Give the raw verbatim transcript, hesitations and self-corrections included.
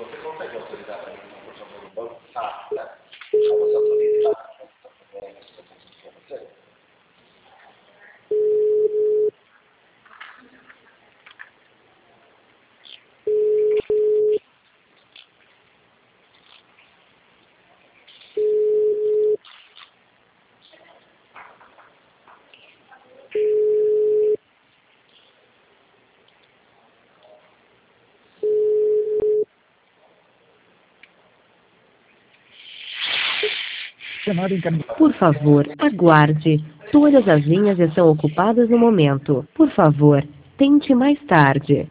Você consegue autorizar para mim, por favor, o banco Safra? Para você autorizar essa informação? Por favor, aguarde. Todas as linhas estão ocupadas no momento. Por favor, tente mais tarde.